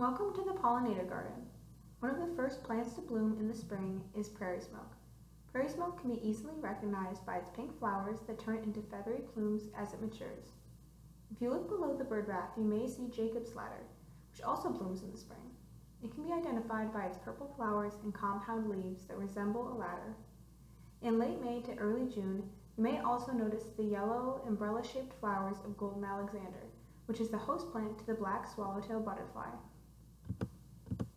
Welcome to the pollinator garden. One of the first plants to bloom in the spring is prairie smoke. Prairie smoke can be easily recognized by its pink flowers that turn into feathery plumes as it matures. If you look below the bird bath, you may see Jacob's ladder, which also blooms in the spring. It can be identified by its purple flowers and compound leaves that resemble a ladder. In late May to early June, you may also notice the yellow umbrella-shaped flowers of golden Alexander, which is the host plant to the black swallowtail butterfly.